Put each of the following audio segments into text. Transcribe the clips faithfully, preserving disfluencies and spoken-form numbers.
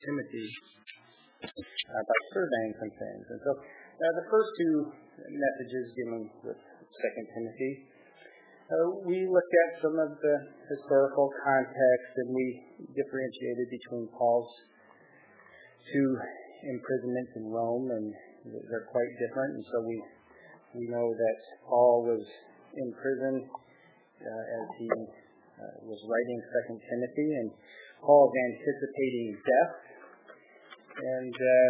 Timothy uh, by surveying some things. And so uh, the first two messages dealing with Second Timothy, uh, we looked at some of the historical context, and we differentiated between Paul's two imprisonments in Rome, and they're quite different. And so we we know that Paul was in prison uh, as he uh, was writing Second Timothy, and Paul is anticipating death, and uh,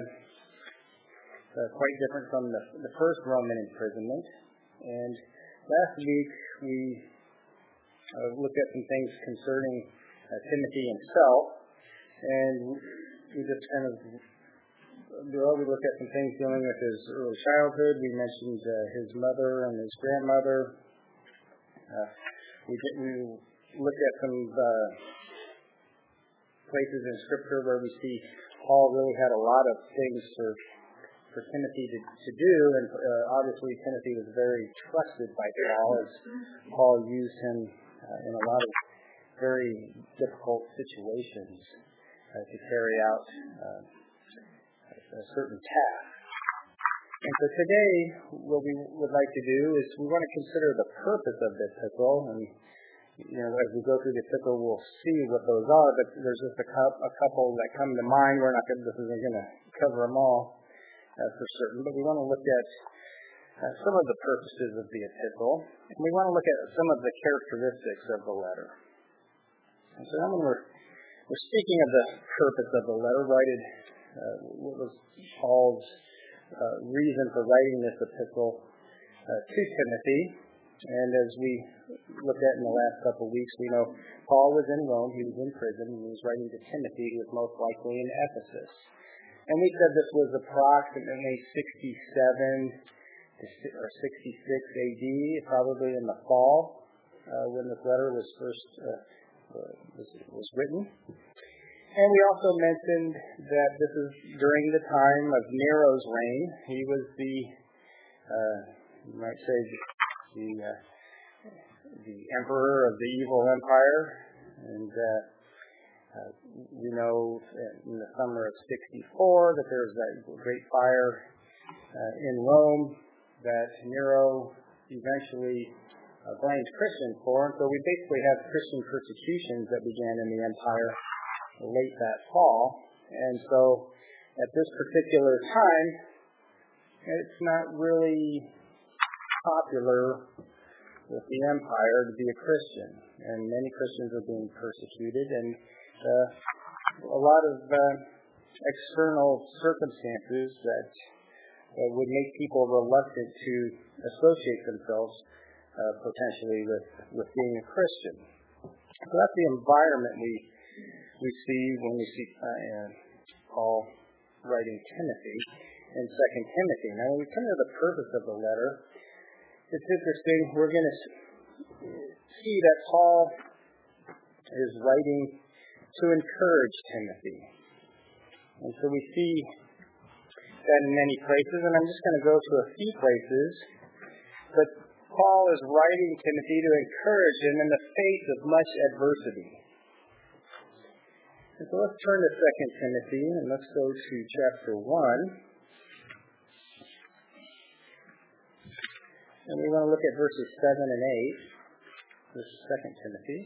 uh, quite different from the, the first Roman imprisonment. And last week we uh, looked at some things concerning uh, Timothy himself, and we just kind of well, we looked at some things dealing with his early childhood. We mentioned uh, his mother and his grandmother. Uh, we, did, we looked at some uh, places in Scripture where we see Paul really had a lot of things for for Timothy to, to do, and uh, obviously Timothy was very trusted by Paul, as Paul used him uh, in a lot of very difficult situations uh, to carry out uh, a certain task. And so today, what we would like to do is we want to consider the purpose of the epistle, and you know, as we go through the epistle, we'll see what those are, but there's just a, co- a couple that come to mind. We're not going to, this isn't going to cover them all uh, for certain, but we want to look at uh, some of the purposes of the epistle, and we want to look at some of the characteristics of the letter. And so now when we're, we're speaking of the purpose of the letter, why did, uh, what was Paul's uh, reason for writing this epistle uh, to Timothy? And as we looked at in the last couple of weeks, we know Paul was in Rome, he was in prison, and he was writing to Timothy, who was most likely in Ephesus. And we said this was approximately sixty-seven or sixty-six A D, probably in the fall, uh, when this letter was first uh, was, was written. And we also mentioned that this is during the time of Nero's reign. He was the, uh, you might say, the uh, the emperor of the evil empire, and uh, uh, we know in the summer of sixty-four that there was that great fire uh, in Rome that Nero eventually uh, blamed Christians for, and so we basically have Christian persecutions that began in the empire late that fall. And so at this particular time, it's not really popular with the empire to be a Christian, and many Christians are being persecuted, and uh, a lot of uh, external circumstances that uh, would make people reluctant to associate themselves uh, potentially with, with being a Christian. So that's the environment we we see when we see uh, Paul writing Timothy in Second Timothy. Now, when we come to the purpose of the letter, it's interesting. We're going to see that Paul is writing to encourage Timothy. And so we see that in many places, and I'm just going to go to a few places. But Paul is writing Timothy to encourage him in the face of much adversity. And so let's turn to Second Timothy, and let's go to chapter one. And we want to look at verses seven and eight. This is Second Timothy.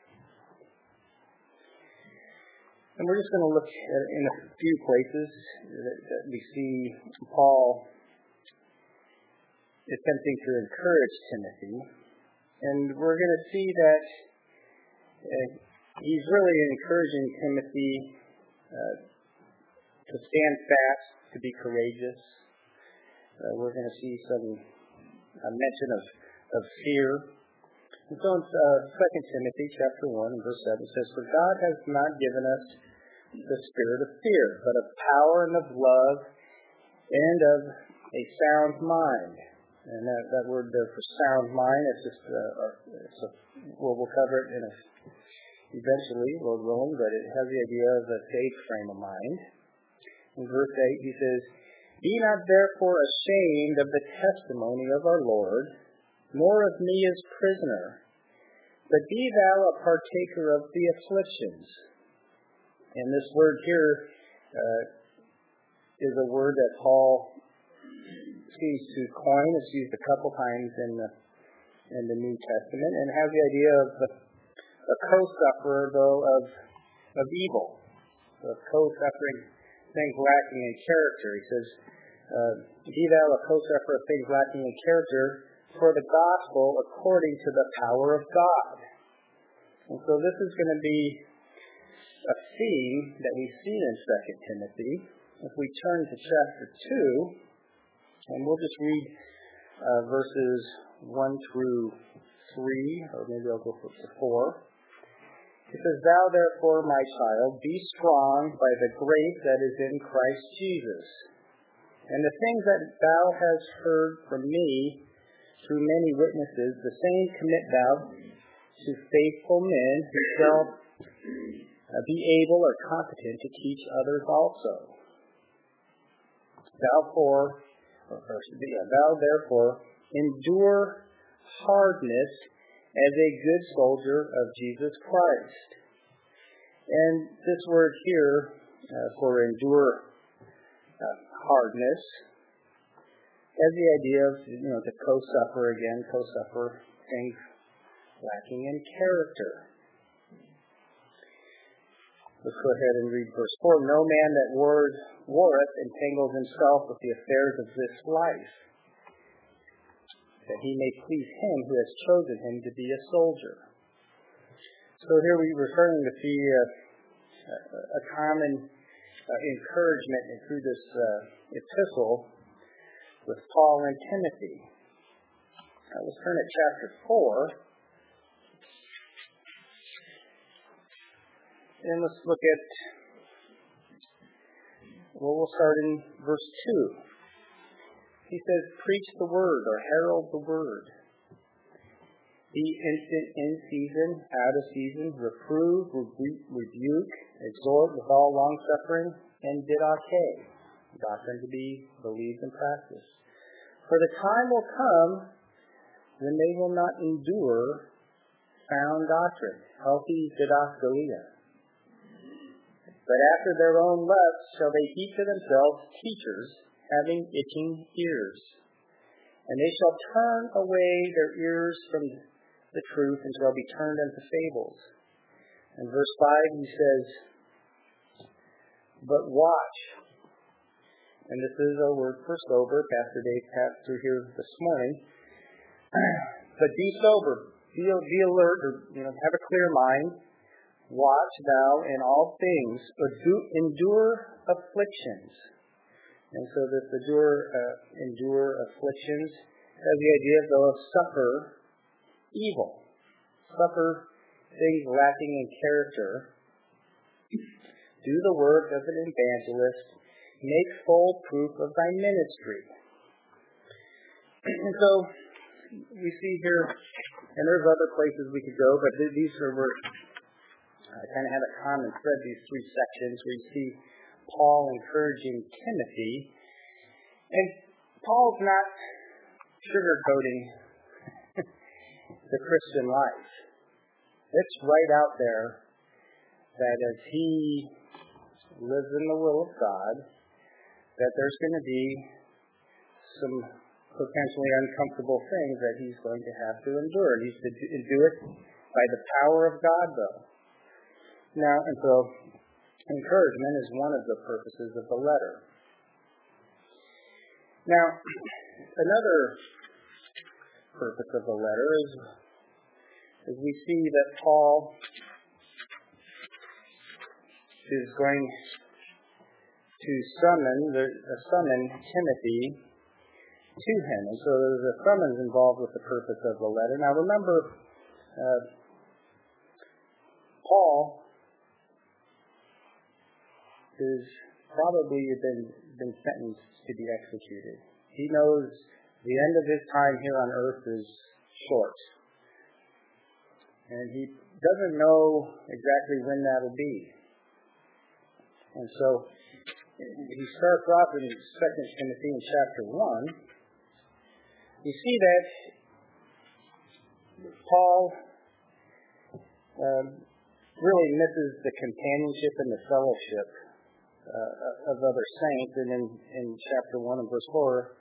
And we're just going to look at, in a few places that, that we see Paul attempting to encourage Timothy. And we're going to see that uh, he's really encouraging Timothy uh, to stand fast, to be courageous. Uh, we're going to see some a mention of, of fear. And so in uh, Second Timothy chapter one and verse seven says, "For God has not given us the spirit of fear, but of power and of love and of a sound mind." And that, that word there for sound mind, it's just, uh, it's a, well, we'll cover it in a, eventually, Lord willing, but it has the idea of a safe frame of mind. In verse eight, he says, "Be not therefore ashamed of the testimony of our Lord, nor of me as prisoner, but be thou a partaker of the afflictions." And this word here uh, is a word that Paul seems to coin. It's used a couple times in the in the New Testament, and has the idea of the, a co-sufferer, though, of of evil, a co-suffering things lacking in character. He says, uh, "Be thou a co-sufferer of things lacking in character for the gospel according to the power of God." And so this is going to be a theme that we see in Second Timothy. If we turn to chapter two, and we'll just read uh, verses one through three, or maybe I'll go to four. It says, "Thou therefore, my child, be strong by the grace that is in Christ Jesus. And the things that thou hast heard from me through many witnesses, the same commit thou to faithful men who shall uh, be able or competent to teach others also. Thou, for, or, or, yeah, thou therefore endure hardness as a good soldier of Jesus Christ." And this word here uh, for endure uh, hardness has the idea of, you know, to co-suffer again, co-suffer things lacking in character. Let's go ahead and read verse four. "No man that warreth, warreth entangles himself with the affairs of this life, that he may please him who has chosen him to be a soldier." So here we're starting to see a, a common uh, encouragement through this uh, epistle with Paul and Timothy. Uh, let's turn to chapter four. And let's look at, well, we'll start in verse two. He says, "Preach the word," or herald the word. "Be instant in season, out of season, reprove, rebuke, exhort with all longsuffering and didache, doctrine to be believed and practiced. For the time will come when they will not endure sound doctrine," healthy didaskalia, "but after their own lusts shall they heap to themselves teachers, having itching ears. And they shall turn away their ears from the truth and shall be turned unto fables." In verse five he says, "But watch." And this is a word for sober. Pastor Dave passed through here this morning. "But be sober, be, be alert, or, you know, have a clear mind. Watch thou in all things, endure afflictions." And so this endure, uh, endure afflictions has the idea of they'll suffer evil, suffer things lacking in character, do the work of an evangelist, make full proof of thy ministry. And so we see here, and there's other places we could go, but these are where I kind of have a common thread, these three sections where you see Paul encouraging Timothy. And Paul's not sugarcoating the Christian life. It's right out there that as he lives in the will of God, that there's going to be some potentially uncomfortable things that he's going to have to endure. He's to do it by the power of God, though. Now, and so encouragement is one of the purposes of the letter. Now, another purpose of the letter is, is we see that Paul is going to summon, the, uh, summon Timothy to him. And so there's a summons involved with the purpose of the letter. Now remember, uh, Paul is probably been, been sentenced to be executed. He knows the end of his time here on earth is short. And he doesn't know exactly when that'll be. And so he starts off in Second Timothy in chapter one. You see that Paul um, really misses the companionship and the fellowship uh, of other saints. And in, in chapter one and verse four,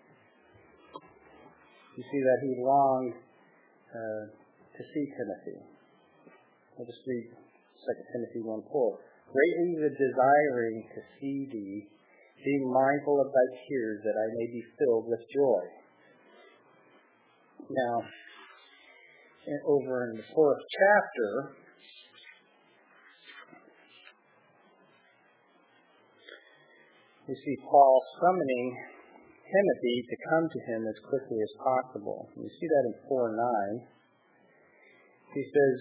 you see that he longed uh, to see Timothy. I'll just read Second Timothy one four. Greatly desiring to see thee, being mindful of thy tears, that I may be filled with joy. Now, in, over in the fourth chapter, we see Paul summoning Timothy to come to him as quickly as possible. We see that in four nine. He says,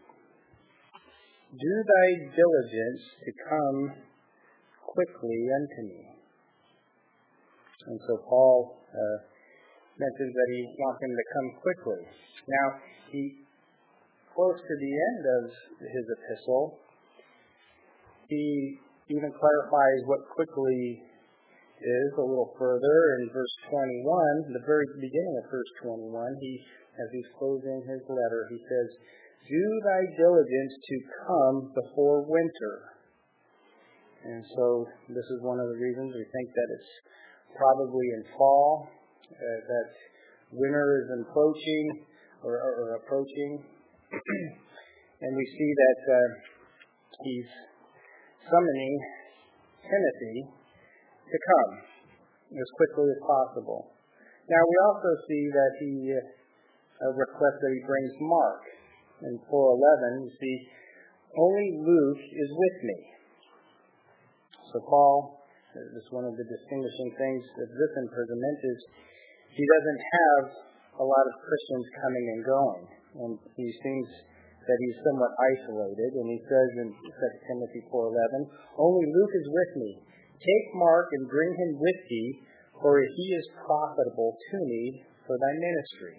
do thy diligence to come quickly unto me. And so Paul uh, mentions that he wants him to come quickly. Now, he, close to the end of his epistle, he even clarifies what quickly is a little further in verse twenty-one, the very beginning of verse twenty-one. He, as he's closing his letter, he says, do thy diligence to come before winter. And so this is one of the reasons we think that it's probably in fall, uh, that winter is approaching or, or, or approaching. And we see that uh, he's summoning Timothy to come as quickly as possible. Now we also see that he uh, requests that he brings Mark. In four eleven, you see, only Luke is with me. So Paul, this is one of the distinguishing things of this imprisonment, is he doesn't have a lot of Christians coming and going. And he seems that he's somewhat isolated. And he says in Second Timothy four eleven, only Luke is with me. Take Mark and bring him with thee, for he is profitable to me for thy ministry.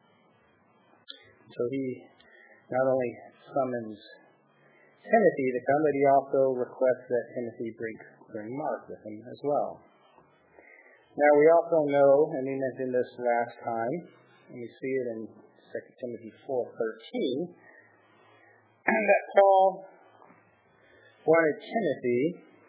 So he not only summons Timothy to come, but he also requests that Timothy bring, bring Mark with him as well. Now we also know, and we mentioned this last time, and we see it in Second Timothy four thirteen, that Paul wanted Timothy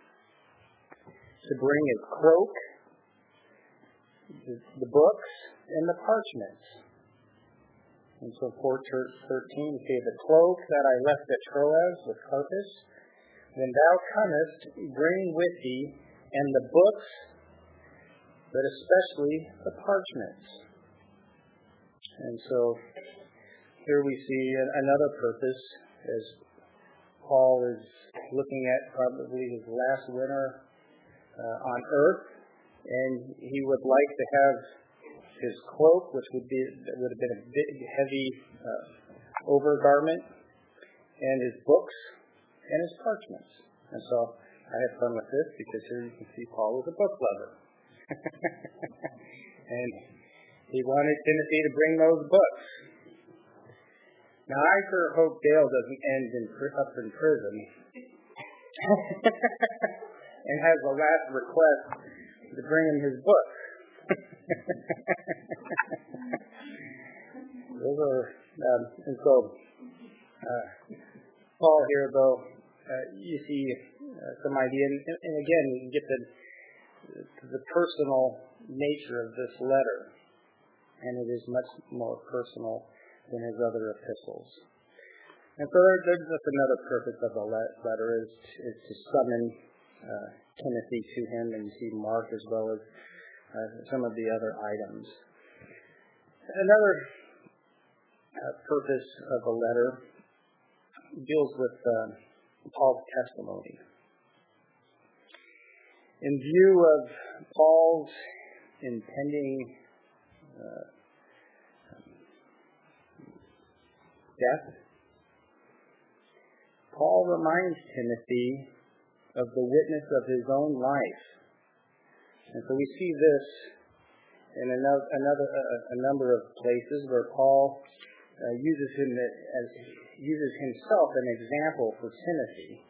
to bring his cloak, the, the books, and the parchments. And so four thirteen, we say, the cloak that I left at Troas with Carpus, when thou comest, bring with thee, and the books, but especially the parchments. And so here we see another purpose as Paul is looking at probably his last winter uh, on earth, and he would like to have his cloak, which would be would have been a big, heavy uh, overgarment, and his books and his parchments. And so I had fun with this because here you can see Paul was a book lover, and he wanted Timothy to bring those books. Now I sure hope Dale doesn't end in up in prison and has the last request to bring him his books. Those are, um, and so uh, Paul here, though, uh, you see uh, some idea, and, and again, you can get the the personal nature of this letter, and it is much more personal than his other epistles. And so there, there's just another purpose of the letter is to, is to summon uh, Timothy to him, and you see Mark as well as uh, some of the other items. Another uh, purpose of the letter deals with uh, Paul's testimony. In view of Paul's impending uh, death, Paul reminds Timothy of the witness of his own life. And so we see this in another, another a, a number of places where Paul uh, uses him as uses himself an example for Timothy.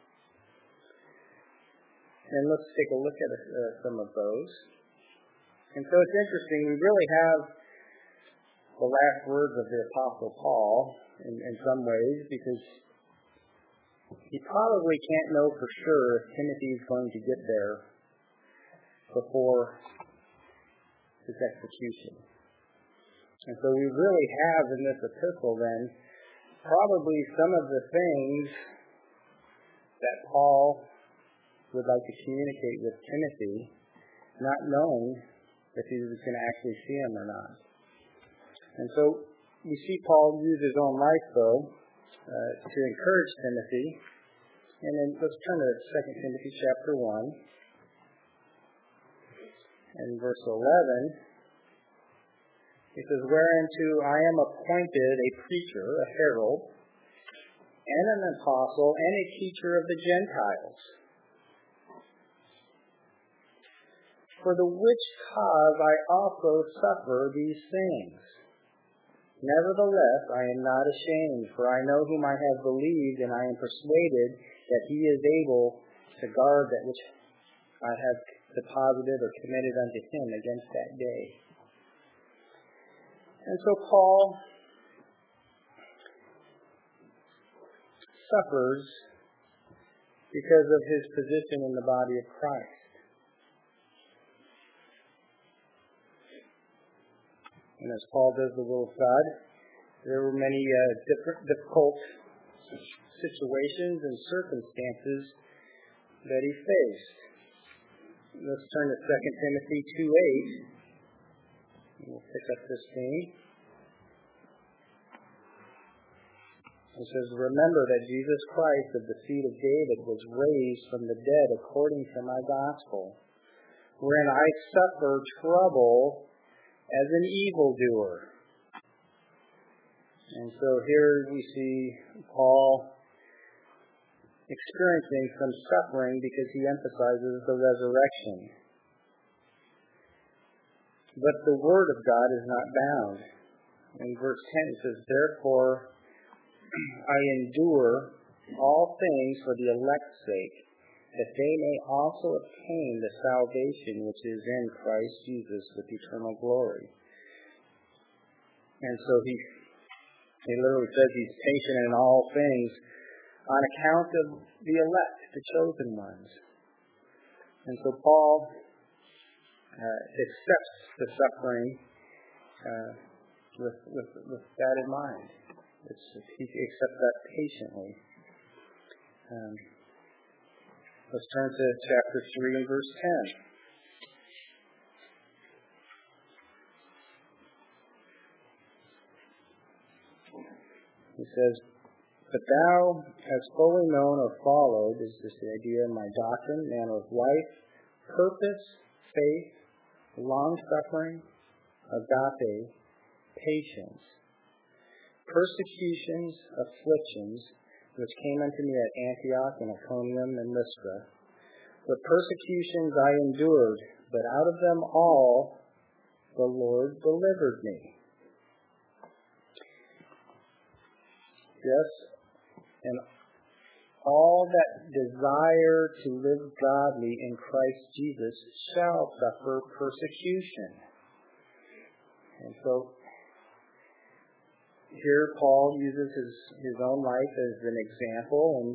And let's take a look at uh, some of those. And so it's interesting. We really have the last words of the Apostle Paul in, in some ways, because he probably can't know for sure if Timothy is going to get there before his execution. And so we really have in this epistle then probably some of the things that Paul would like to communicate with Timothy, not knowing if he was going to actually see him or not. And so we see Paul use his own life, though, uh, to encourage Timothy. And then let's turn to Second Timothy chapter one and verse eleven. He says, "Whereunto I am appointed a preacher, a herald, and an apostle, and a teacher of the Gentiles. For the which cause I also suffer these things. Nevertheless, I am not ashamed, for I know whom I have believed, and I am persuaded that he is able to guard that which I have deposited or committed unto him against that day." And so Paul suffers because of his position in the body of Christ. And as Paul does the will of God, there were many uh, different difficult situations and circumstances that he faced. Let's turn to Second Timothy two eight. We'll pick up this theme. It says, "Remember that Jesus Christ of the seed of David was raised from the dead according to my gospel, wherein I suffer trouble as an evildoer." And so here we see Paul experiencing some suffering because he emphasizes the resurrection. But the word of God is not bound. In verse ten it says, "Therefore I endure all things for the elect's sake, that they may also obtain the salvation which is in Christ Jesus with eternal glory." And so he, he literally says he's patient in all things on account of the elect, the chosen ones. And so Paul uh, accepts the suffering uh, with, with, with that in mind. It's, he accepts that patiently. Um, let's turn to chapter three and verse ten. He says, "But thou hast fully known or followed," is this the idea in my doctrine, manner of life, purpose, faith, long-suffering, agape, patience, persecutions, afflictions, which came unto me at Antioch and Iconium and Lystra. The persecutions I endured, but out of them all the Lord delivered me. Yes, and all that desire to live godly in Christ Jesus shall suffer persecution. And so here Paul uses his, his own life as an example and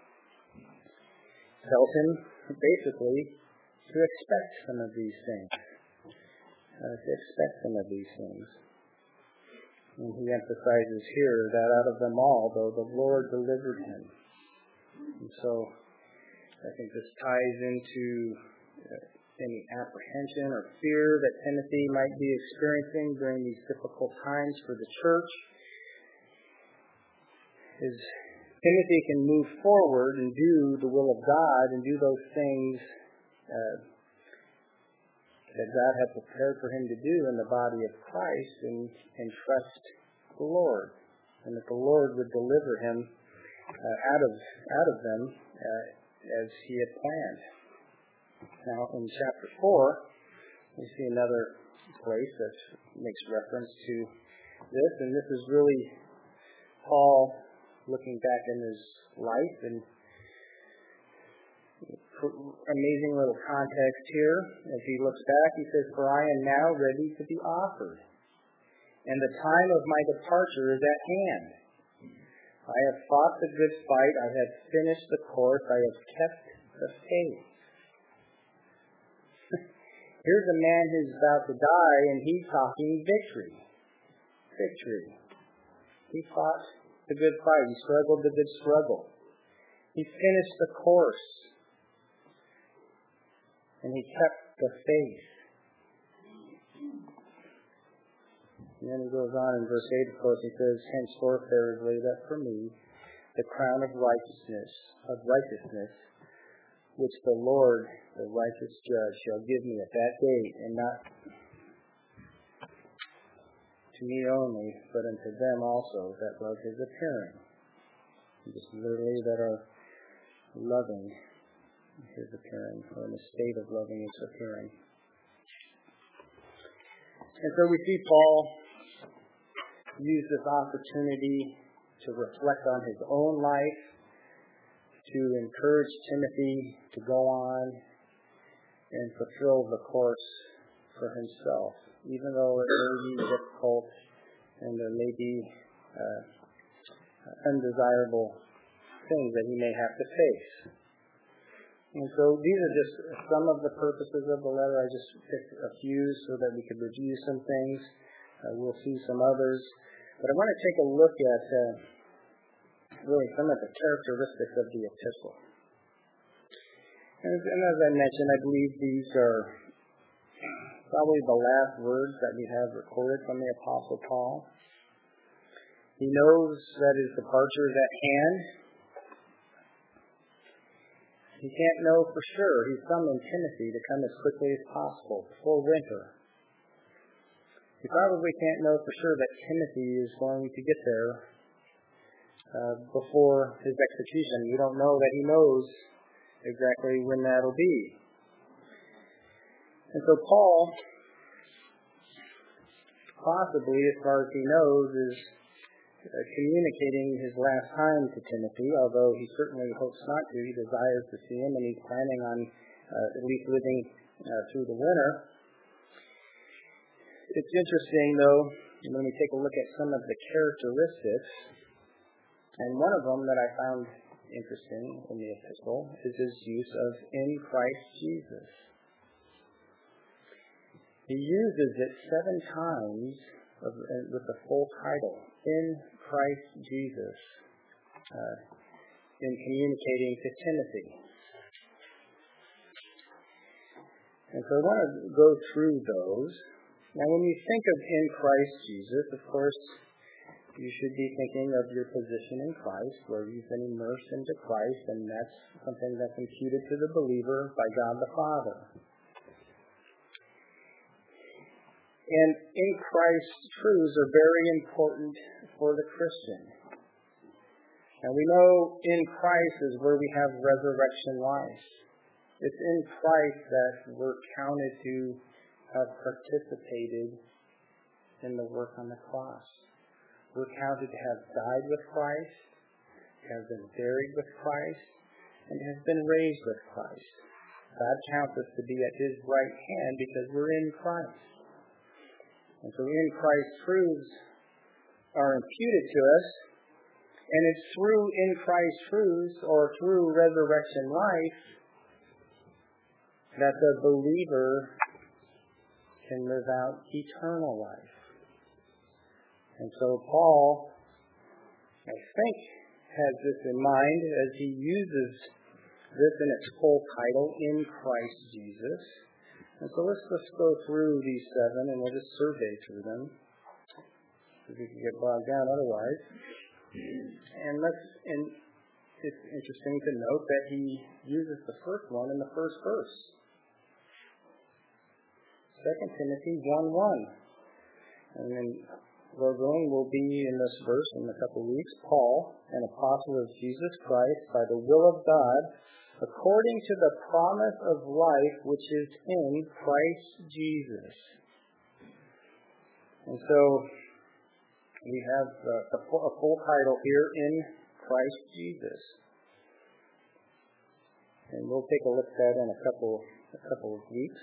tells him basically to expect some of these things. Uh, to expect some of these things. And he emphasizes here that out of them all, though, the Lord delivered him. And so I think this ties into uh, any apprehension or fear that Timothy might be experiencing during these difficult times for the church. Is Timothy can move forward and do the will of God and do those things uh, that God had prepared for him to do in the body of Christ, and, and trust the Lord, and that the Lord would deliver him uh, out of out of them uh, as he had planned. Now, in chapter four, we see another place that makes reference to this, and this is really Paul looking back in his life, and amazing little context here. As he looks back, he says, "For I am now ready to be offered, and the time of my departure is at hand. I have fought the good fight. I have finished the course. I have kept the faith. Here's a man who's about to die, and he's talking victory. Victory. He fought the good fight. He struggled the good struggle. He finished the course. And he kept the faith. And then he goes on in verse eight, of course, he says, henceforth there is laid up for me the crown of righteousness, of righteousness, which the Lord, the righteous judge, shall give me at that day, and not to me only, but unto them also that love his appearing. Just literally that are loving his appearing, or in a state of loving his appearing. And so we see Paul use this opportunity to reflect on his own life, to encourage Timothy to go on and fulfill the course for himself, even though it may be difficult and there may be uh, undesirable things that he may have to face. And so these are just some of the purposes of the letter. I just picked a few so that we could review some things. Uh, we'll see some others. But I want to take a look at uh, really some of the characteristics of the epistle. And, and as I mentioned, I believe these are probably the last words that we have recorded from the Apostle Paul. He knows that his departure is at hand. He can't know for sure. He's summoned Timothy to come as quickly as possible before winter. He probably can't know for sure that Timothy is going to get there uh, before his execution. We don't know that he knows exactly when that'll be. And so Paul, possibly as far as he knows, is uh, communicating his last time to Timothy, although he certainly hopes not to. He desires to see him, and he's planning on uh, at least living uh, through the winter. It's interesting, though, when we take a look at some of the characteristics, and one of them that I found interesting in the epistle is his use of in Christ Jesus. He uses it seven times of, uh, with the full title, in Christ Jesus, uh, in communicating to Timothy. And so I want to go through those. Now, when you think of in Christ Jesus, of course, you should be thinking of your position in Christ, where you've been immersed into Christ, and that's something that's imputed to the believer by God the Father. And in Christ truths are very important for the Christian. Now, we know in Christ is where we have resurrection life. It's in Christ that we're counted to have participated in the work on the cross. We're counted to have died with Christ, have been buried with Christ, and have been raised with Christ. God counts us to be at his right hand because we're in Christ. And so in Christ truths are imputed to us, and it's through in Christ truths or through resurrection life that the believer can live out eternal life. And so Paul, I think, has this in mind as he uses this in its full title, in Christ Jesus. And so let's just go through these seven, and we'll just survey through them, because we can get bogged down otherwise. And let's, and it's interesting to note that he uses the first one in the first verse. Second Timothy one one. And then, Lord willing, will be in this verse in a couple of weeks. Paul, an apostle of Jesus Christ, by the will of God, according to the promise of life which is in Christ Jesus. And so, we have uh, a, full, a full title here, in Christ Jesus. And we'll take a look at that in a couple, a couple of weeks.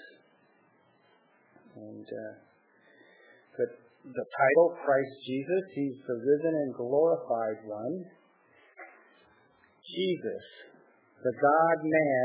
And uh, but the title, Christ Jesus, he's the risen and glorified one. Jesus, the God-man,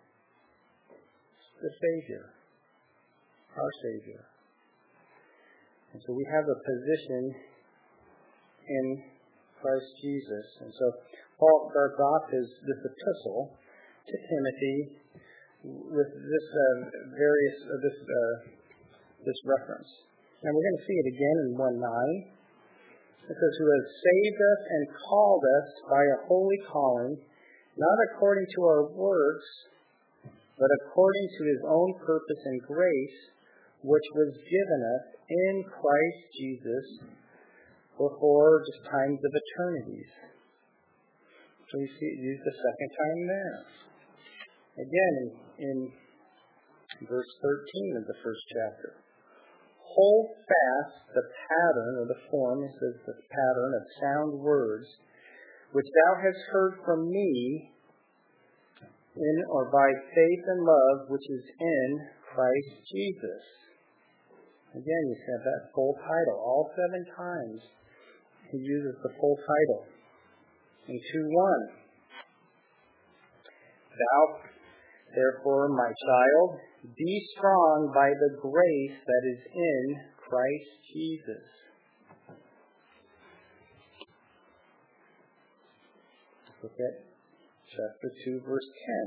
the Savior, our Savior. And so we have a position in Christ Jesus. And so Paul starts off his this epistle to Timothy with this uh, various uh, this uh, this reference. And we're going to see it again in one nine. It says, "Who has saved us and called us by a holy calling, not according to our works, but according to his own purpose and grace, which was given us in Christ Jesus before just times of eternities." So we see it used the second time there. Again, in, in verse thirteen of the first chapter. "Hold fast the pattern," or the form, it says the pattern of sound words, "which thou hast heard from me in or by faith and love, which is in Christ Jesus." Again, you have that full title. All seven times he uses the full title. In two one, "Thou, therefore, my child, be strong by the grace that is in Christ Jesus." Look at chapter two, verse ten.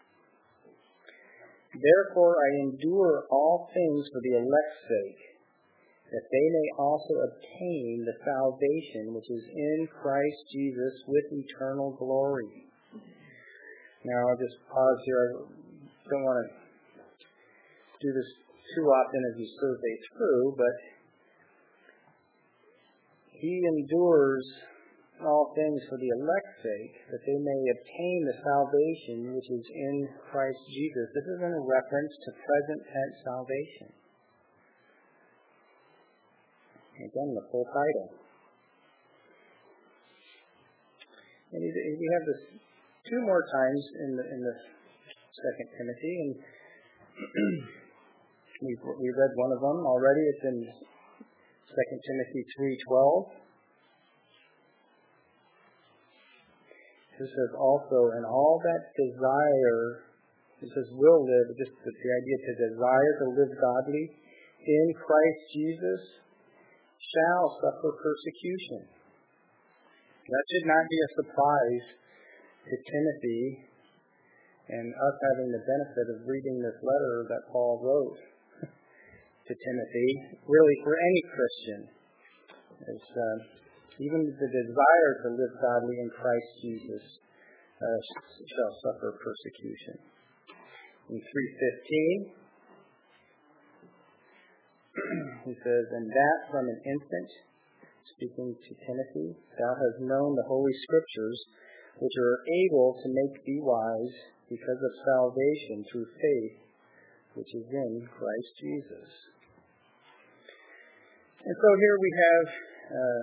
"Therefore I endure all things for the elect's sake, that they may also obtain the salvation which is in Christ Jesus with eternal glory." Now I'll just pause here. I don't want to do this too often as you survey through, but he endures all things for the elect's sake, that they may obtain the salvation which is in Christ Jesus. This is in a reference to present tense salvation. Again, the full title. And we have this two more times in the in the Second Timothy, and we we read one of them already. It's in Second Timothy three twelve. It says also, "And all that desire," it says will live, just the idea to desire to live godly in Christ Jesus, shall suffer persecution. That should not be a surprise to Timothy and us having the benefit of reading this letter that Paul wrote to Timothy, really for any Christian. It's, uh, even the desire to live godly in Christ Jesus uh, shall suffer persecution. In three fifteen, he says, "And that from an infant," speaking to Timothy, "thou hast known the Holy Scriptures, which are able to make thee wise because of salvation through faith, which is in Christ Jesus." And so here we have uh,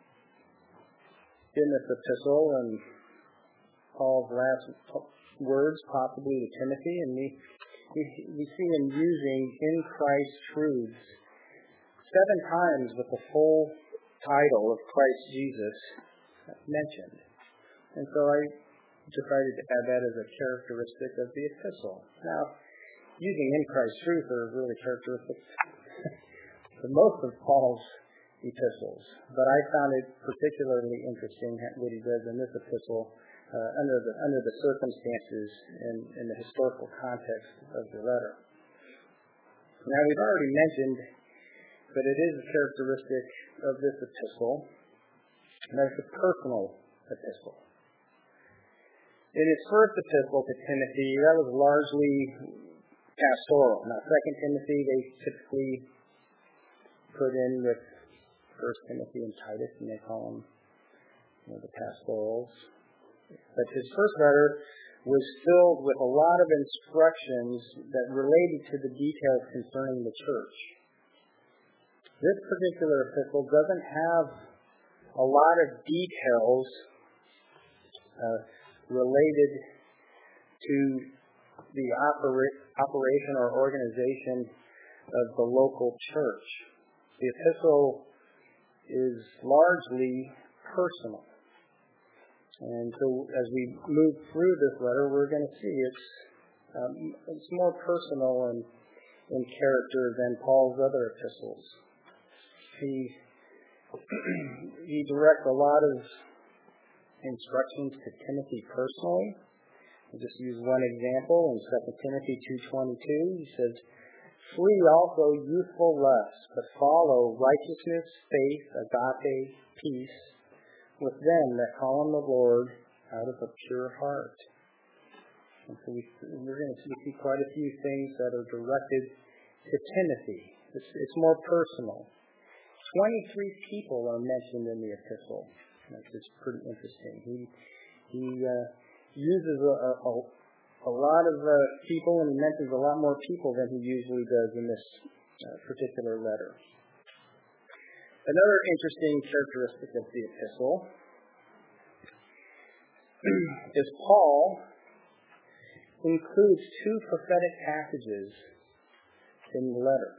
in this epistle and Paul's last words possibly to Timothy, and we, we, we see him using "in Christ" truths seven times with the full title of Christ Jesus mentioned. And so I decided to add that as a characteristic of the epistle. Now, using "in Christ" truth are really characteristics for most of Paul's epistles, but I found it particularly interesting what he does in this epistle uh, under the under the circumstances and in the historical context of the letter. Now, we've already mentioned that it is a characteristic of this epistle, and that's a personal epistle. In his first epistle to Timothy, that was largely pastoral. Now, Second Timothy, they typically put in with First Timothy and Titus, and they call them, you know, the pastorals. But his first letter was filled with a lot of instructions that related to the details concerning the church. This particular epistle doesn't have a lot of details uh, related to the opera- operation or organization of the local church. The epistle is largely personal. And so as we move through this letter, we're going to see it's, um, it's more personal and in character than Paul's other epistles. He he directs a lot of instructions to Timothy personally. I'll just use one example in Second Timothy two twenty-two. He says, "Flee also youthful lusts, but follow righteousness, faith, agape, peace, with them that call on the Lord out of a pure heart." And so we, we're going to see quite a few things that are directed to Timothy. It's, it's more personal. twenty-three people are mentioned in the epistle. That's just pretty interesting. He he uh, uses a, a, a lot of uh, people, and he mentions a lot more people than he usually does in this uh, particular letter. Another interesting characteristic of the epistle is Paul includes two prophetic passages in the letter.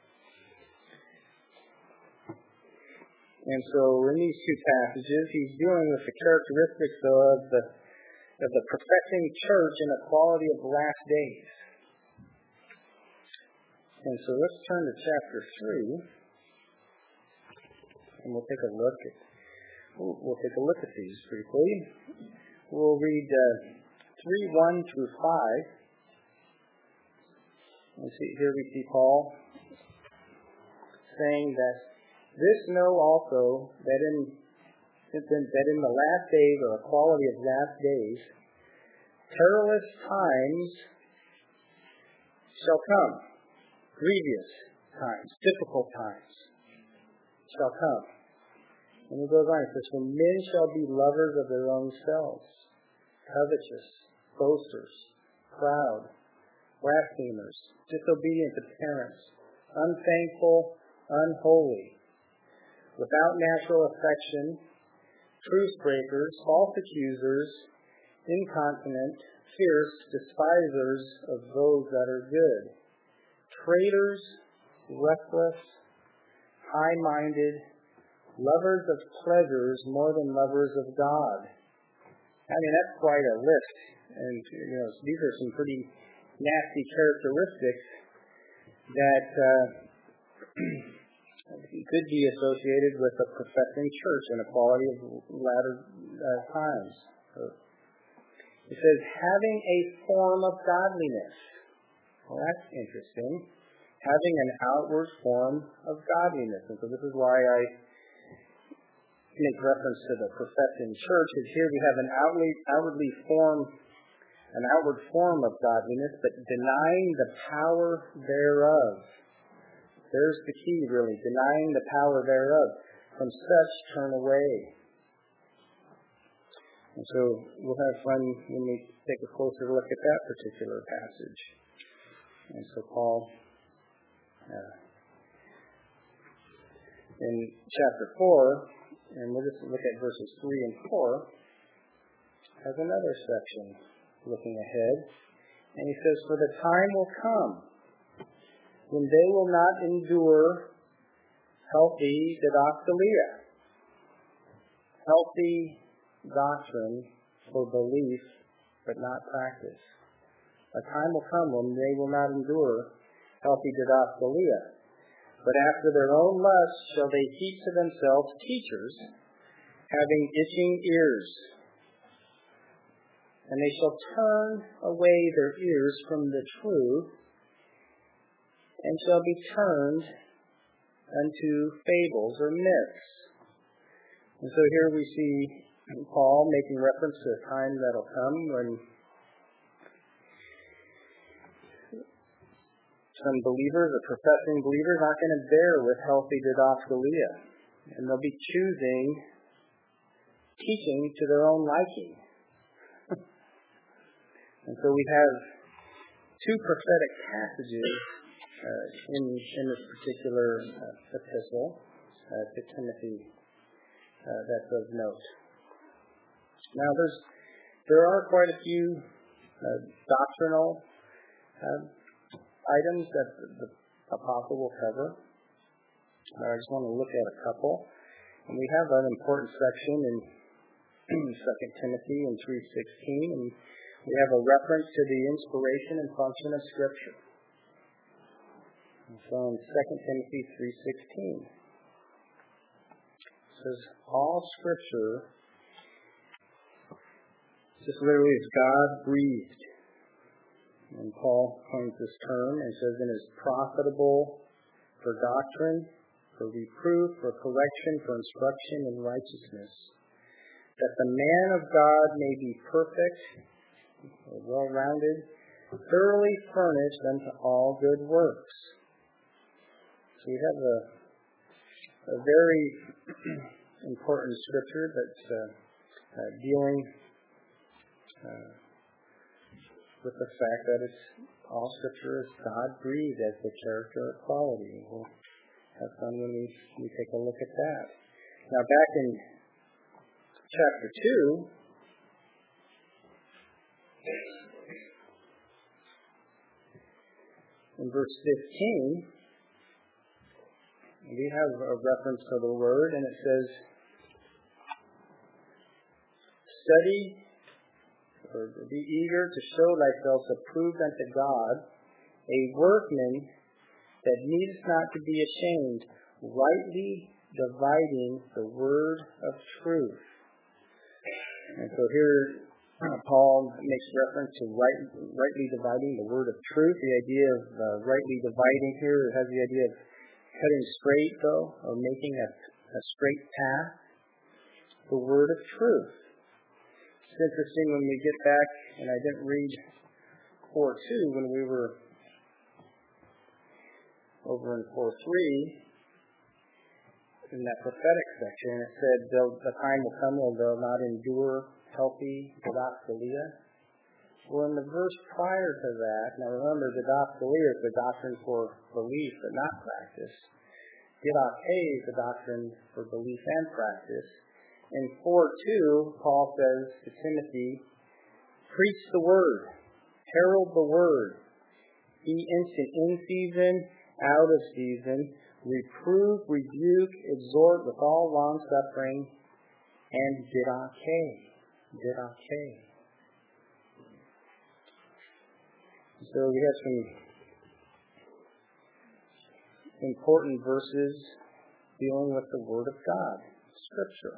And so in these two passages, he's dealing with the characteristics of the of the professing church in the quality of the last days. And so let's turn to chapter three, and we'll take a look at we'll, we'll take a look at these briefly. We'll read uh, three one through five. And see here we see Paul saying that this know also that in that in the last days, or equality of last days, perilous times shall come, grievous times, difficult times shall come. And he goes on, he says, "For men shall be lovers of their own selves, covetous, boasters, proud, blasphemers, disobedient to parents, unthankful, unholy, without natural affection, truce breakers, false accusers, incontinent, fierce, despisers of those that are good, traitors, reckless, high-minded, lovers of pleasures more than lovers of God." I mean, that's quite a list. And, you know, these are some pretty nasty characteristics that uh, could be associated with a professing church in a quality of latter uh, times. So it says, having a form of godliness. Well, that's interesting. Having an outward form of godliness. And so this is why I make reference to the professing church, is here we have an outwardly, outwardly form, an outward form of godliness, but denying the power thereof. There's the key, really, denying the power thereof. From such turn away. And so we'll have fun when we take a closer look at that particular passage. And so Paul, uh, in chapter four, and we'll just look at verses three and four, has another section looking ahead. And he says, "For the time will come when they will not endure healthy didaskalia," healthy doctrine for belief but not practice. "A time will come when they will not endure healthy didaskalia, but after their own lusts shall they heap to themselves teachers, having itching ears. And they shall turn away their ears from the truth, and shall be turned unto fables or myths." And so here we see Paul making reference to a time that will come when some believers, or professing believers, aren't going to bear with healthy didaskalia. And they'll be choosing teaching to their own liking. And so we have two prophetic passages uh, in, in this particular uh, epistle uh, to Timothy uh, that does note. Now, there's there are quite a few uh, doctrinal uh, items that the, the apostle will cover. Uh, I just want to look at a couple. And we have an important section in Second Timothy in three sixteen, and we have a reference to the inspiration and function of Scripture. And so in Second Timothy three sixteen, it says, all Scripture, just literally is God-breathed. And Paul coins this term and says, and is profitable for doctrine, for reproof, for correction, for instruction in righteousness, that the man of God may be perfect, well-rounded, thoroughly furnished unto all good works. So we have a, a very important scripture that's uh, uh, dealing uh, with the fact that it's all scripture is God-breathed as the character or quality. We'll have fun when we, we take a look at that. Now back in chapter two, in verse fifteen, we have a reference to the word, and it says, study, or be eager to show thyself approved unto God, a workman that needeth not to be ashamed, rightly dividing the word of truth. And so here, uh, Paul makes reference to right, rightly dividing the word of truth. The idea of uh, rightly dividing here has the idea of cutting straight, though, or making a, a straight path, the word of truth. It's interesting when we get back, and I didn't read four two when we were over in four three, in that prophetic section, it said, the time will come when they'll not endure healthy didaskalia. Well, in the verse prior to that, now remember, didaskalia is the doctrine for belief but not practice. Didache is the doctrine for belief and practice. In four two, Paul says to Timothy, preach the word, herald the word, be instant in season, out of season, reprove, rebuke, exhort with all long suffering, and didache. Didache. So we have some important verses dealing with the Word of God, Scripture.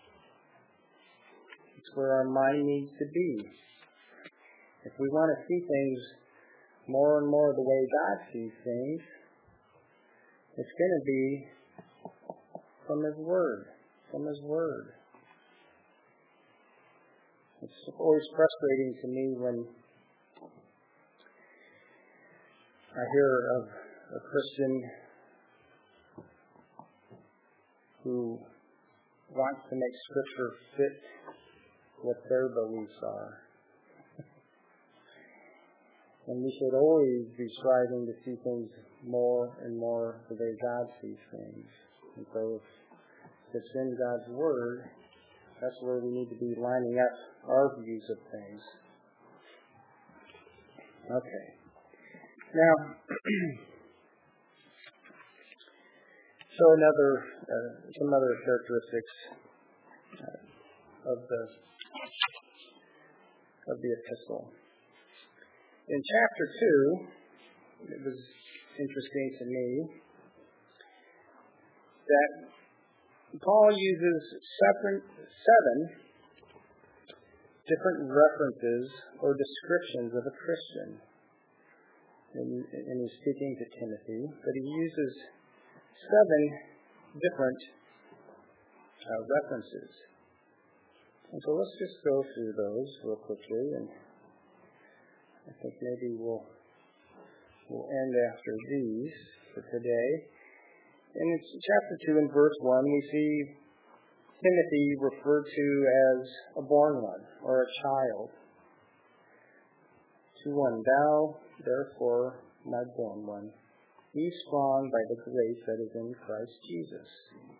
It's where our mind needs to be. If we want to see things more and more the way God sees things, it's going to be from His Word, from His Word. It's always frustrating to me when I hear of a Christian who wants to make Scripture fit what their beliefs are. And we should always be striving to see things more and more the way God sees things. And so if it's in God's Word, that's where we need to be lining up our views of things. Okay. Now, so another, uh, some other characteristics uh, of the of the epistle. In chapter two, it was interesting to me that Paul uses seven, seven different references or descriptions of a Christian. And, and he's speaking to Timothy, but he uses seven different uh, references. And so let's just go through those real quickly, and I think maybe we'll we'll end after these for today. In chapter two and verse one, we see Timothy referred to as a born one, or a child. two one, thou, therefore, my born one, be strong by the grace that is in Christ Jesus.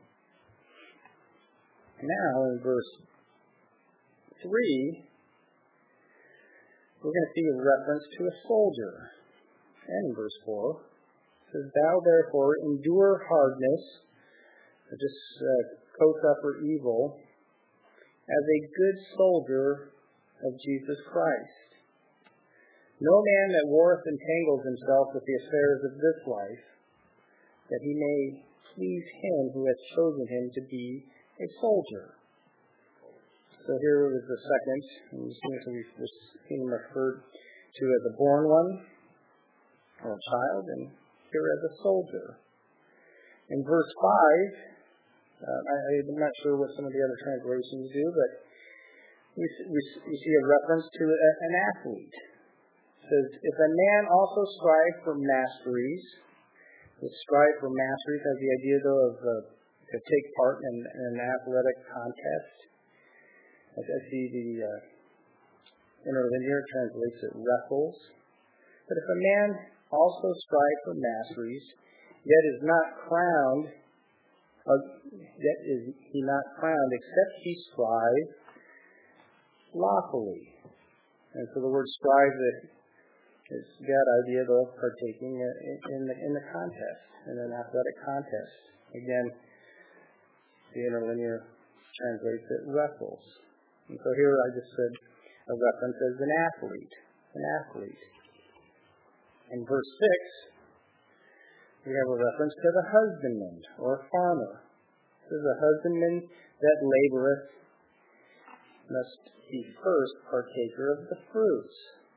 Now, in verse three, we're going to see a reference to a soldier. And in verse four, it says, thou therefore endure hardness, or just uh, coat up or evil, as a good soldier of Jesus Christ. No man that warreth entangles himself with the affairs of this life, that he may please him who hath chosen him to be a soldier. So here is the second, and we've seen him referred to as a born one, or a child, and here as a soldier. In verse five, uh, I, I'm not sure what some of the other translations do, but we, we, we see a reference to a, an athlete. It says, if a man also strive for masteries, the strive for masteries has the idea, though, of uh, to take part in, in an athletic contest. As I see the uh, interlinear translates it wrestles. But if a man also strive for masteries, yet is not crowned, uh, yet is he not crowned, except he strive lawfully. And so the word strive that is that idea, though, of partaking in, in the in the contest, in an athletic contest. Again, the interlinear translates it wrestles. And so here I just said a reference as an athlete, an athlete. In verse six, we have a reference to the husbandman or farmer. This is a husbandman that laboreth must be first partaker of the fruits.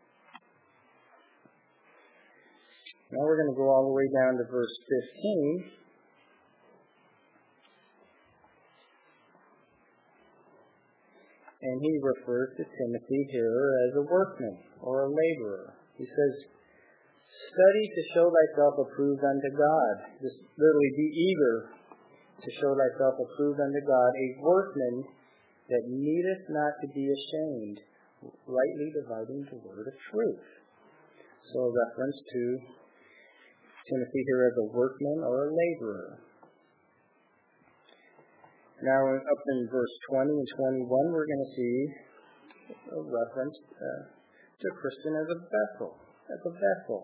Now we're going to go all the way down to verse fifteen. And he refers to Timothy here as a workman or a laborer. He says, study to show thyself approved unto God. Just literally be eager to show thyself approved unto God, a workman that needeth not to be ashamed, rightly dividing the word of truth. So a reference to Timothy here as a workman or a laborer. Now up in verse twenty and twenty-one, we're going to see a reference uh, to a Christian as a vessel, as a vessel.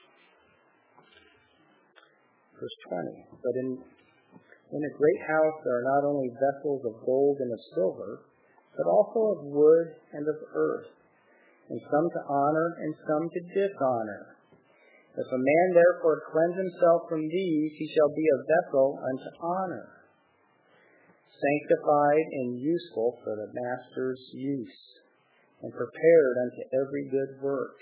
Verse twenty, but in in a great house there are not only vessels of gold and of silver, but also of wood and of earth, and some to honor and some to dishonor. If a man therefore cleanse himself from these, he shall be a vessel unto honor, sanctified and useful for the master's use, and prepared unto every good work.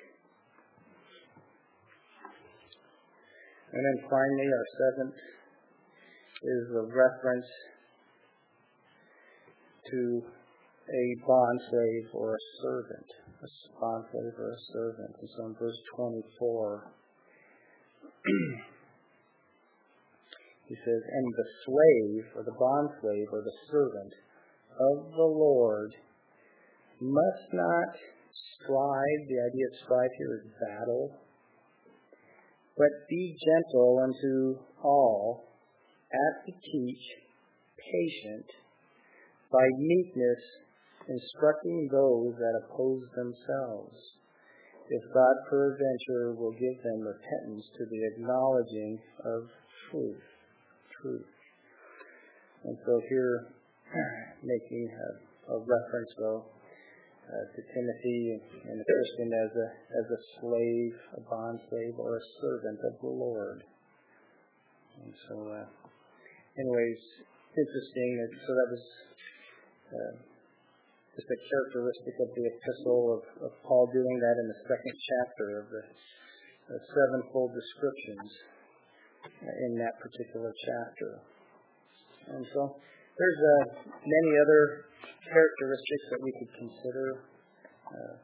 And then finally, our seventh is a reference to a bondslave or a servant. A bondslave or a servant. And so in verse twenty-four, he says, and the slave, or the bondslave, or the servant of the Lord must not strive, the idea of strive here is battle, but be gentle unto all, apt to teach, patient, by meekness instructing those that oppose themselves, if God peradventure will give them repentance to the acknowledging of truth. Truth. And so here, making a, a reference, though, uh, to Timothy and the Christian as a as a slave, a bond slave, or a servant of the Lord. And so, uh, anyways, interesting. So that was uh, just a characteristic of the epistle of, of Paul doing that in the second chapter of the, the sevenfold descriptions in that particular chapter. And so there's uh, many other characteristics that we could consider uh,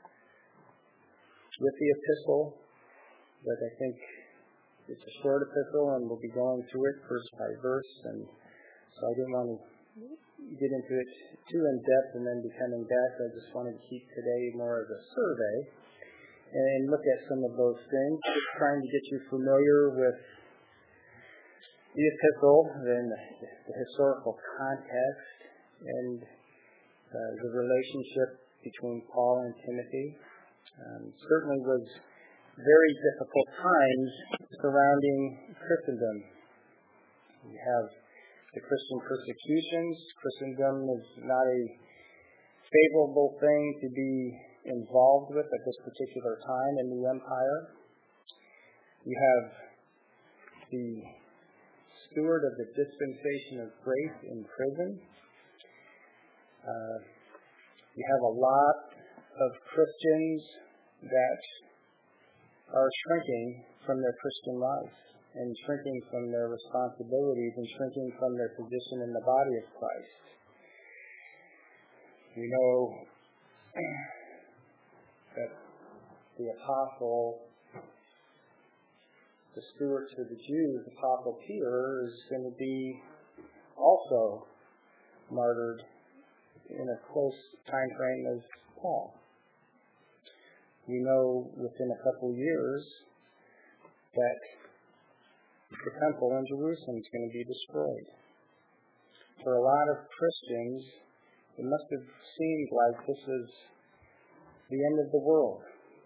with the epistle, but I think it's a short epistle and we'll be going through it verse by verse, and so I didn't want to get into it too in depth and then be coming back. I just wanted to keep today more as a survey and look at some of those things, just trying to get you familiar with the epistle, then the, the historical context, and uh, the relationship between Paul and Timothy. Um, certainly was very difficult times surrounding Christendom. We have the Christian persecutions. Christendom is not a favorable thing to be involved with at this particular time in the empire. You have the steward of the dispensation of grace in prison. Uh, you have a lot of Christians that are shrinking from their Christian life and shrinking from their responsibilities and shrinking from their position in the body of Christ. You know that the apostle, the steward to the Jews, Apostle Peter, is going to be also martyred in a close time frame as Paul. We know within a couple years that the temple in Jerusalem is going to be destroyed. For a lot of Christians, it must have seemed like this was the end of the world.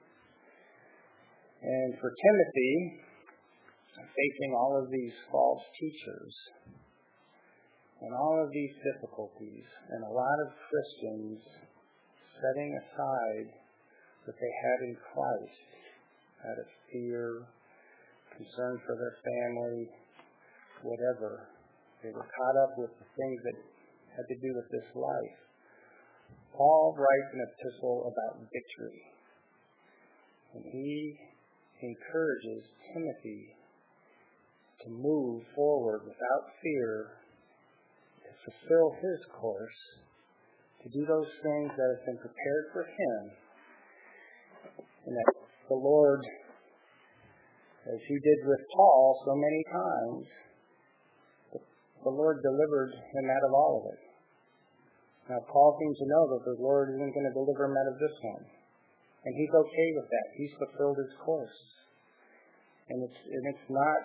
And for Timothy, facing all of these false teachers and all of these difficulties, and a lot of Christians setting aside what they had in Christ out of fear, concern for their family, whatever. They were caught up with the things that had to do with this life. Paul writes an epistle about victory. And he encourages Timothy to move forward without fear, to fulfill his course, to do those things that have been prepared for him, and that the Lord, as he did with Paul so many times, the Lord delivered him out of all of it. Now, Paul seems to know that the Lord isn't going to deliver him out of this one. And he's okay with that. He's fulfilled his course. And it's, and it's not,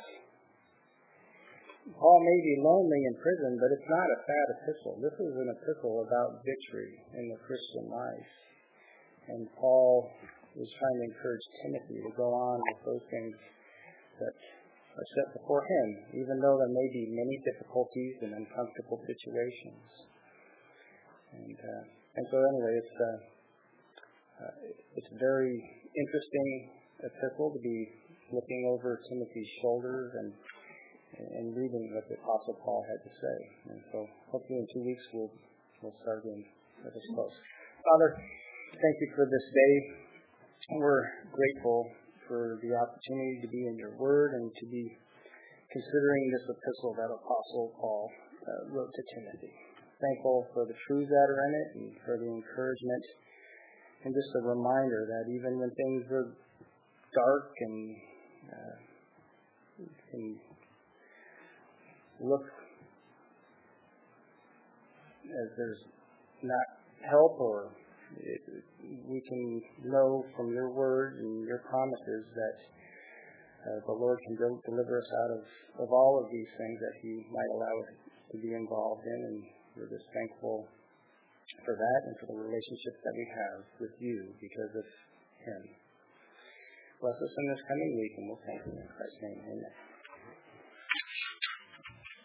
Paul may be lonely in prison, but it's not a sad epistle. This is an epistle about victory in the Christian life. And Paul is trying to encourage Timothy to go on with those things that are set before him, even though there may be many difficulties and uncomfortable situations. And uh, and so anyway, it's uh, uh, it's a very interesting epistle to be looking over Timothy's shoulders and and reading what the Apostle Paul had to say. And so hopefully in two weeks we'll we'll start in with this close. Father, thank you for this day. We're grateful for the opportunity to be in your word and to be considering this epistle that Apostle Paul uh, wrote to Timothy. Thankful for the truths that are in it and for the encouragement, and just a reminder that even when things are dark and uh, can look as there's not help, or it, we can know from your word and your promises that uh, the Lord can del- deliver us out of, of all of these things that he might allow us to be involved in. And we're just thankful for that and for the relationship that we have with you because of him. Bless us in this coming week, and we'll thank you in Christ's name. Amen.